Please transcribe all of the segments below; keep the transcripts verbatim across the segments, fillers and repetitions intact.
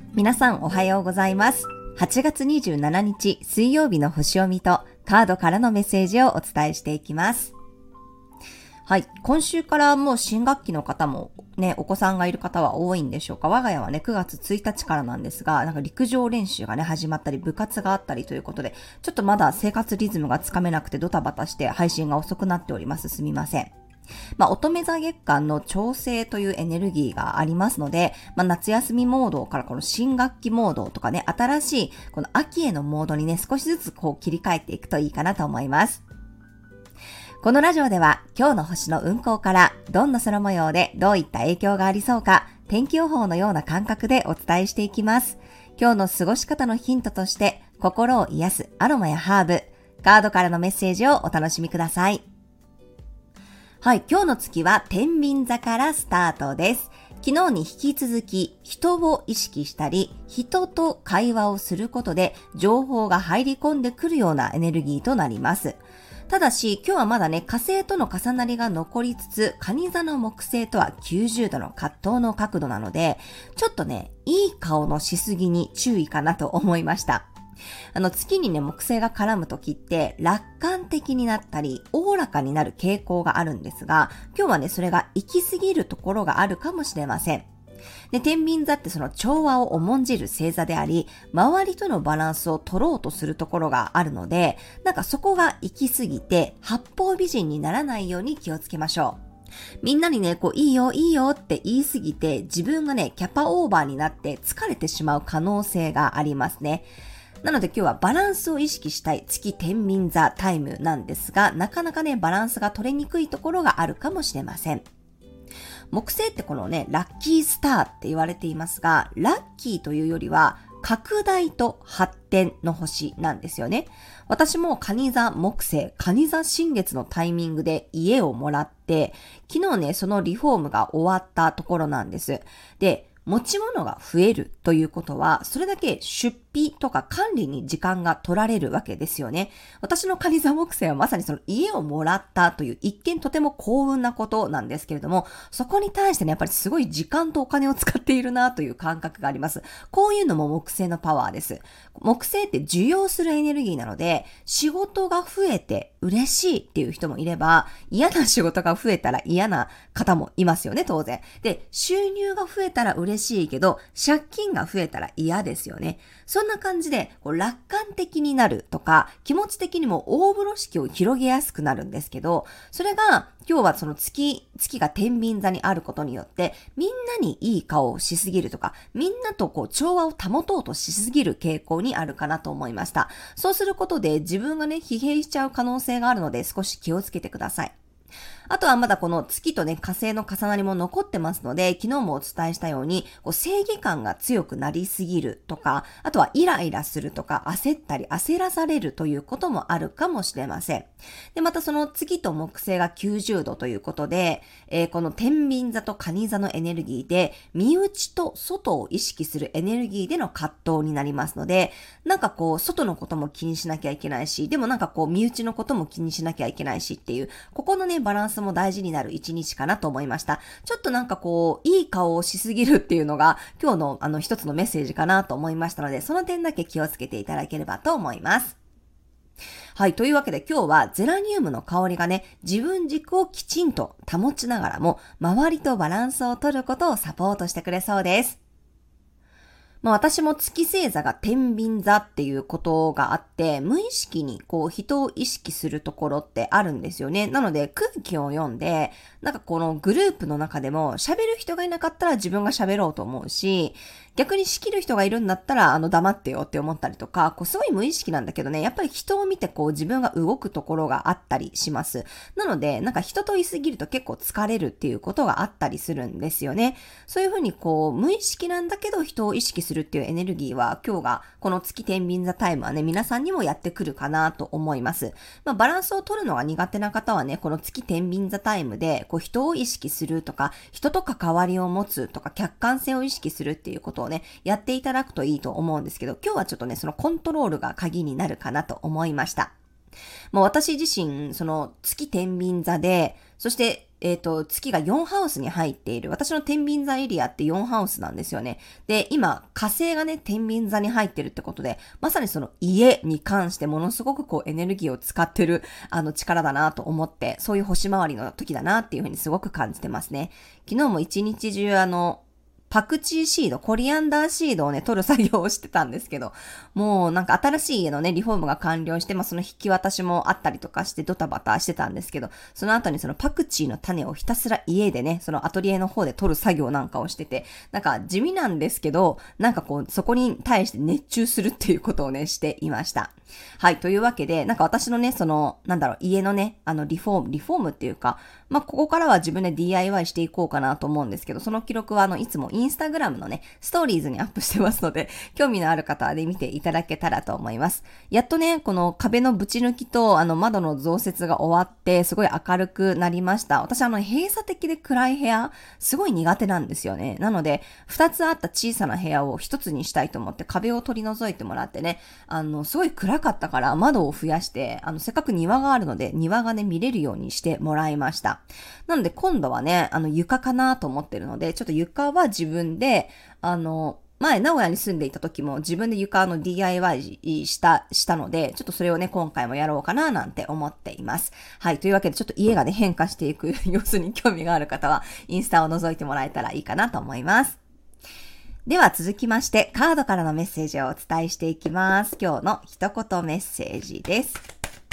皆さんおはようございます。はちがつにじゅうしちにち水曜日の星読みとカードからのメッセージをお伝えしていきます。はい。今週からもう新学期の方もね、お子さんがいる方は多いんでしょうか。我が家はね、くがつついたちからなんですが、なんか陸上練習がね、始まったり、部活があったりということで、ちょっとまだ生活リズムがつかめなくてドタバタして配信が遅くなっております。すみません。まあ、乙女座月間の調整というエネルギーがありますので、まあ、夏休みモードからこの新学期モードとかね、新しいこの秋へのモードにね、少しずつこう切り替えていくといいかなと思います。このラジオでは今日の星の運行からどんな空模様でどういった影響がありそうか、天気予報のような感覚でお伝えしていきます。今日の過ごし方のヒントとして心を癒すアロマやハーブ、カードからのメッセージをお楽しみください。はい、今日の月は天秤座からスタートです。昨日に引き続き人を意識したり、人と会話をすることで情報が入り込んでくるようなエネルギーとなります。ただし今日はまだね、火星との重なりが残りつつ、蟹座の木星とはきゅうじゅうどの葛藤の角度なので、ちょっとね、いい顔のしすぎに注意かなと思いました。あの月にね、木星が絡む時って楽観的になったりおおらかになる傾向があるんですが、今日はね、それが行き過ぎるところがあるかもしれません。で、天秤座ってその調和を重んじる星座であり、周りとのバランスを取ろうとするところがあるので、なんかそこが行き過ぎて八方美人にならないように気をつけましょう。みんなにね、こう、いいよ、いいよって言い過ぎて、自分がね、キャパオーバーになって疲れてしまう可能性がありますね。なので今日はバランスを意識したい月天秤座タイムなんですが、なかなかね、バランスが取れにくいところがあるかもしれません。木星ってこのね、ラッキースターって言われていますが、ラッキーというよりは、拡大と発展の星なんですよね。私も蟹座木星、蟹座新月のタイミングで家をもらって、昨日ね、そのリフォームが終わったところなんです。で、持ち物が増えるということは、それだけ出費とか管理に時間が取られるわけですよね。私の蟹座木星はまさにその家をもらったという一見とても幸運なことなんですけれども、そこに対してね、やっぱりすごい時間とお金を使っているなという感覚があります。こういうのも木星のパワーです。木星って受容するエネルギーなので、仕事が増えて嬉しいっていう人もいれば、嫌な仕事が増えたら嫌な方もいますよね、当然。で、収入が増えたら嬉しいけど、借金が増えたら嫌ですよね。そんな感じで、こう楽観的になるとか、気持ち的にも大風呂敷を広げやすくなるんですけど、それが今日はその月、月が天秤座にあることによって、みんなにいい顔をしすぎるとか、みんなとこう調和を保とうとしすぎる傾向にあるかなと思いました。そうすることで自分がね、疲弊しちゃう可能性があるので、少し気をつけてください。あとはまだこの月とね、火星の重なりも残ってますので、昨日もお伝えしたように、こう正義感が強くなりすぎるとか、あとはイライラするとか、焦ったり焦らされるということもあるかもしれません。で、またその月と木星がきゅうじゅうどということで、えー、この天秤座と蟹座のエネルギーで、身内と外を意識するエネルギーでの葛藤になりますので、なんかこう、外のことも気にしなきゃいけないし、でもなんかこう、身内のことも気にしなきゃいけないしっていう、ここのね、バランスも大事になる一日かなと思いました。ちょっとなんかこう、いい顔をしすぎるっていうのが、今日のあの一つのメッセージかなと思いましたので、その点だけ気をつけていただければと思います。はい。というわけで今日はゼラニウムの香りがね、自分軸をきちんと保ちながらも、周りとバランスを取ることをサポートしてくれそうです。まあ私も月星座が天秤座っていうことがあって、無意識にこう人を意識するところってあるんですよね。なので空気を読んで、なんかこのグループの中でも喋る人がいなかったら自分が喋ろうと思うし、逆に仕切る人がいるんだったらあの黙ってよって思ったりとか、こうすごい無意識なんだけどね、やっぱり人を見てこう自分が動くところがあったりします。なのでなんか人といすぎると結構疲れるっていうことがあったりするんですよね。そういうふうにこう無意識なんだけど人を意識するっていうエネルギーは今日がこの月天秤座タイムはね、皆さんにもやってくるかなと思います。まあバランスを取るのが苦手な方はね、この月天秤座タイムでこう人を意識するとか、人と関わりを持つとか、客観性を意識するっていうことをね、やっていただくといいと思うんですけど、今日はちょっとね、そのコントロールが鍵になるかなと思いました。もう私自身、その月天秤座で、そしてえっと、月がよんハウスに入っている。私の天秤座エリアってよんハウスなんですよね。で、今、火星がね、天秤座に入ってるってことで、まさにその家に関してものすごくこうエネルギーを使ってる、あの力だなと思って、そういう星回りの時だなっていうふうにすごく感じてますね。昨日も一日中あの、パクチーシード、コリアンダーシードをね、取る作業をしてたんですけど、もうなんか新しい家のね、リフォームが完了して、まあその引き渡しもあったりとかしてドタバタしてたんですけど、その後にそのパクチーの種をひたすら家でね、そのアトリエの方で取る作業なんかをしてて、なんか地味なんですけど、なんかこう、そこに対して熱中するっていうことをね、していました。はい、というわけで、なんか私のね、その、なんだろう、家のね、あの、リフォーム、リフォームっていうか、まあ、ここからは自分で ディーアイワイ していこうかなと思うんですけど、その記録はあの、いつもインスタグラムのね、ストーリーズにアップしてますので、興味のある方はね、見ていただけたらと思います。やっとね、この壁のぶち抜きと、あの、窓の増設が終わって、すごい明るくなりました。私あの、閉鎖的で暗い部屋、すごい苦手なんですよね。なので、二つあった小さな部屋を一つにしたいと思って壁を取り除いてもらってね、あの、すごい暗かったから窓を増やして、あの、せっかく庭があるので、庭がね、見れるようにしてもらいました。なので今度はね、あの床かなと思ってるので、ちょっと床は自分で、あの、前、名古屋に住んでいた時も自分で床の ディーアイワイ した、したので、ちょっとそれをね、今回もやろうかななんて思っています。はい。というわけで、ちょっと家がね、変化していく様子に興味がある方は、インスタを覗いてもらえたらいいかなと思います。では続きまして、カードからのメッセージをお伝えしていきます。今日の一言メッセージです。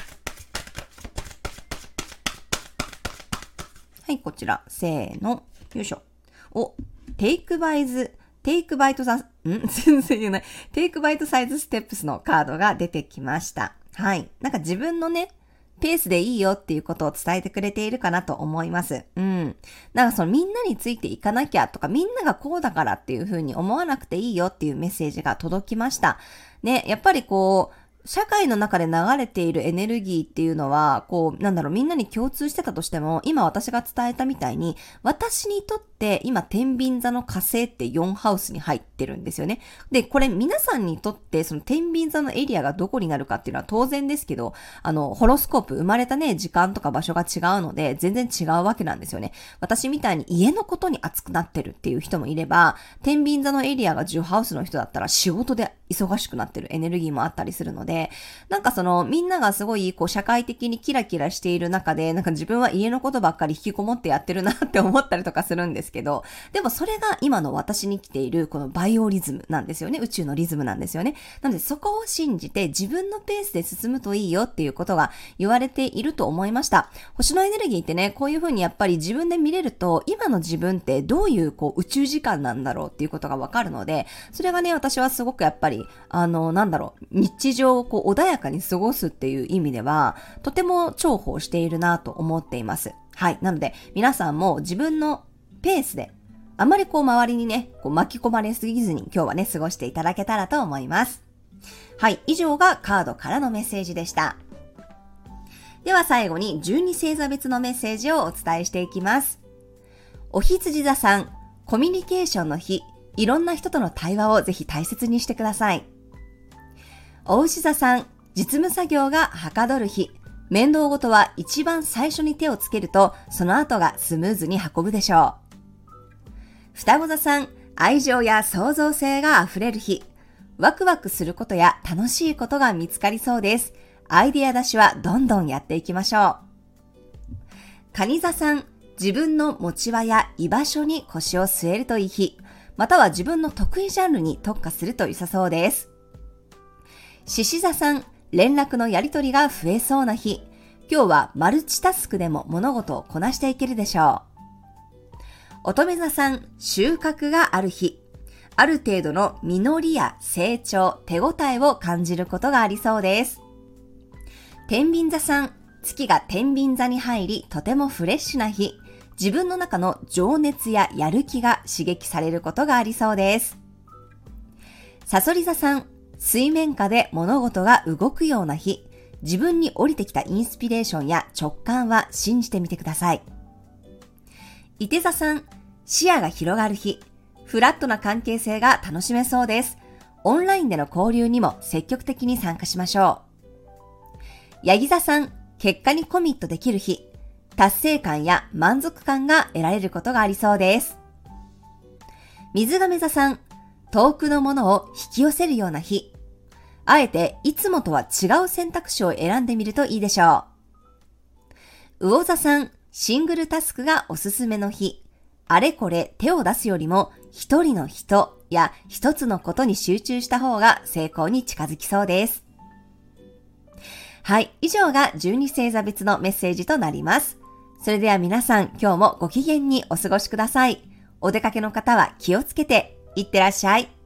はい、こちら。せーの。よいしょ。お、テイクバイズ、テイクバイトサ、ん全然言えない。テイクバイトサイズステップスのカードが出てきました。はい。なんか自分のね、ペースでいいよっていうことを伝えてくれているかなと思います。うん。なんかそのみんなについていかなきゃとか、みんながこうだからっていう風に思わなくていいよっていうメッセージが届きました。ね、やっぱりこう、社会の中で流れているエネルギーっていうのは、こう、なんだろう、みんなに共通してたとしても、今私が伝えたみたいに、私にとって今、天秤座の火星ってよんハウスに入ってるんですよね。で、これ皆さんにとって、その天秤座のエリアがどこになるかっていうのは当然ですけど、あの、ホロスコープ、生まれたね、時間とか場所が違うので、全然違うわけなんですよね。私みたいに家のことに熱くなってるっていう人もいれば、天秤座のエリアがじゅうハウスの人だったら仕事で忙しくなってるエネルギーもあったりするので、なんかそのみんながすごいこう社会的にキラキラしている中で、なんか自分は家のことばっかり引きこもってやってるなって思ったりとかするんですけど、でもそれが今の私に来ているこのバイオリズムなんですよね。宇宙のリズムなんですよね。なのでそこを信じて自分のペースで進むといいよっていうことが言われていると思いました。星のエネルギーってね、こういう風にやっぱり自分で見れると、今の自分ってどういうこう宇宙時間なんだろうっていうことがわかるので、それがね、私はすごくやっぱり、あの、なんだろう、日常をこう穏やかに過ごすっていう意味では、とても重宝しているなと思っています。はい。なので、皆さんも自分のペースで、あまりこう周りにね、こう巻き込まれすぎずに今日はね、過ごしていただけたらと思います。はい。以上がカードからのメッセージでした。では最後にじゅうに星座別のメッセージをお伝えしていきます。お羊座さん、コミュニケーションの日、いろんな人との対話をぜひ大切にしてください。お牛座さん、実務作業がはかどる日、面倒事は一番最初に手をつけると、その後がスムーズに運ぶでしょう。双子座さん、愛情や創造性があふれる日、ワクワクすることや楽しいことが見つかりそうです。アイデア出しはどんどんやっていきましょう。蟹座さん、自分の持ち場や居場所に腰を据えるといい日、または自分の得意ジャンルに特化すると良さそうです。獅子座さん、連絡のやり取りが増えそうな日、今日はマルチタスクでも物事をこなしていけるでしょう。乙女座さん、収穫がある日、ある程度の実りや成長、手応えを感じることがありそうです。天秤座さん、月が天秤座に入り、とてもフレッシュな日、自分の中の情熱ややる気が刺激されることがありそうです。蠍座さん、水面下で物事が動くような日、自分に降りてきたインスピレーションや直感は信じてみてください。射手座さん、視野が広がる日、フラットな関係性が楽しめそうです。オンラインでの交流にも積極的に参加しましょう。ヤギ座さん、結果にコミットできる日、 達成感や満足感が得られることがありそうです。水亀座さん、遠くのものを引き寄せるような日。あえていつもとは違う選択肢を選んでみるといいでしょう。魚座さん、シングルタスクがおすすめの日。あれこれ手を出すよりも一人の人や一つのことに集中した方が成功に近づきそうです。はい、以上がじゅうに星座別のメッセージとなります。それでは皆さん、今日もご機嫌にお過ごしください。お出かけの方は気をつけていってらっしゃい。